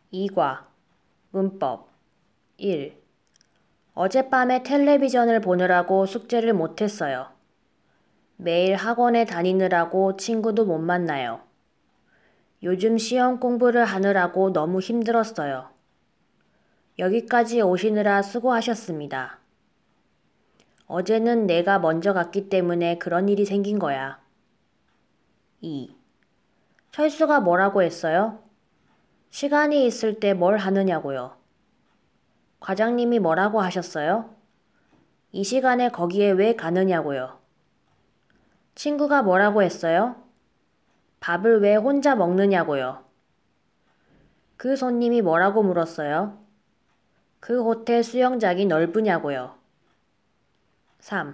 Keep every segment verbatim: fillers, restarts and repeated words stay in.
이과 문법 일. 어젯밤에 텔레비전을 보느라고 숙제를 못했어요. 매일 학원에 다니느라고 친구도 못 만나요. 요즘 시험 공부를 하느라고 너무 힘들었어요. 여기까지 오시느라 수고하셨습니다. 어제는 내가 먼저 갔기 때문에 그런 일이 생긴 거야. 이. 철수가 뭐라고 했어요? 시간이 있을 때 뭘 하느냐고요. 과장님이 뭐라고 하셨어요? 이 시간에 거기에 왜 가느냐고요. 친구가 뭐라고 했어요? 밥을 왜 혼자 먹느냐고요. 그 손님이 뭐라고 물었어요? 그 호텔 수영장이 넓으냐고요. 삼.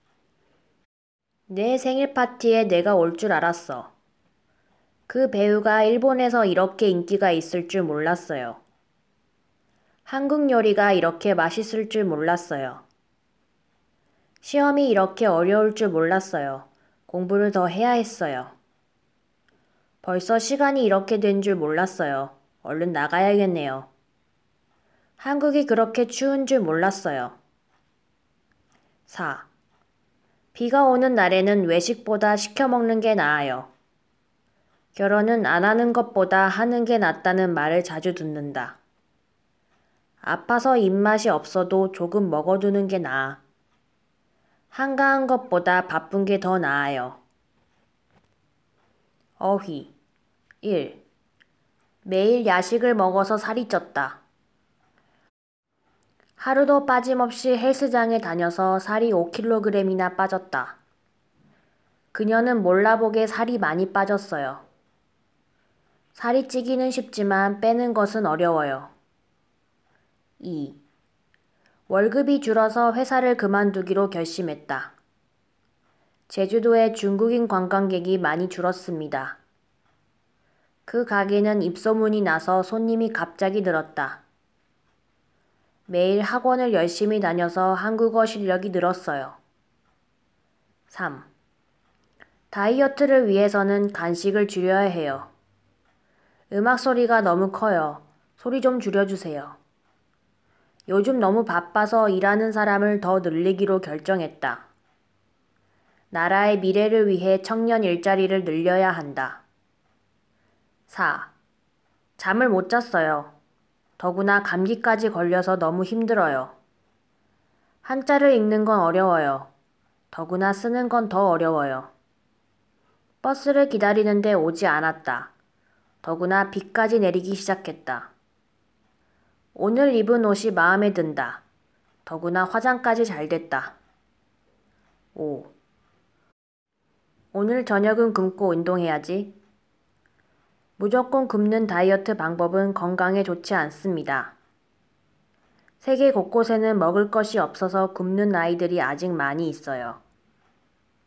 내 생일 파티에 내가 올 줄 알았어. 그 배우가 일본에서 이렇게 인기가 있을 줄 몰랐어요. 한국 요리가 이렇게 맛있을 줄 몰랐어요. 시험이 이렇게 어려울 줄 몰랐어요. 공부를 더 해야 했어요. 벌써 시간이 이렇게 된 줄 몰랐어요. 얼른 나가야겠네요. 한국이 그렇게 추운 줄 몰랐어요. 사. 비가 오는 날에는 외식보다 시켜 먹는 게 나아요. 결혼은 안 하는 것보다 하는 게 낫다는 말을 자주 듣는다. 아파서 입맛이 없어도 조금 먹어두는 게 나아. 한가한 것보다 바쁜 게 더 나아요. 어휘 일. 매일 야식을 먹어서 살이 쪘다. 하루도 빠짐없이 헬스장에 다녀서 살이 오 킬로그램이나 빠졌다. 그녀는 몰라보게 살이 많이 빠졌어요. 살이 찌기는 쉽지만 빼는 것은 어려워요. 이. 월급이 줄어서 회사를 그만두기로 결심했다. 제주도에 중국인 관광객이 많이 줄었습니다. 그 가게는 입소문이 나서 손님이 갑자기 늘었다. 매일 학원을 열심히 다녀서 한국어 실력이 늘었어요. 삼. 다이어트를 위해서는 간식을 줄여야 해요. 음악 소리가 너무 커요. 소리 좀 줄여주세요. 요즘 너무 바빠서 일하는 사람을 더 늘리기로 결정했다. 나라의 미래를 위해 청년 일자리를 늘려야 한다. 사. 잠을 못 잤어요. 더구나 감기까지 걸려서 너무 힘들어요. 한자를 읽는 건 어려워요. 더구나 쓰는 건 더 어려워요. 버스를 기다리는데 오지 않았다. 더구나 비까지 내리기 시작했다. 오늘 입은 옷이 마음에 든다. 더구나 화장까지 잘 됐다. 오. 오늘 저녁은 굶고 운동해야지. 무조건 굶는 다이어트 방법은 건강에 좋지 않습니다. 세계 곳곳에는 먹을 것이 없어서 굶는 아이들이 아직 많이 있어요.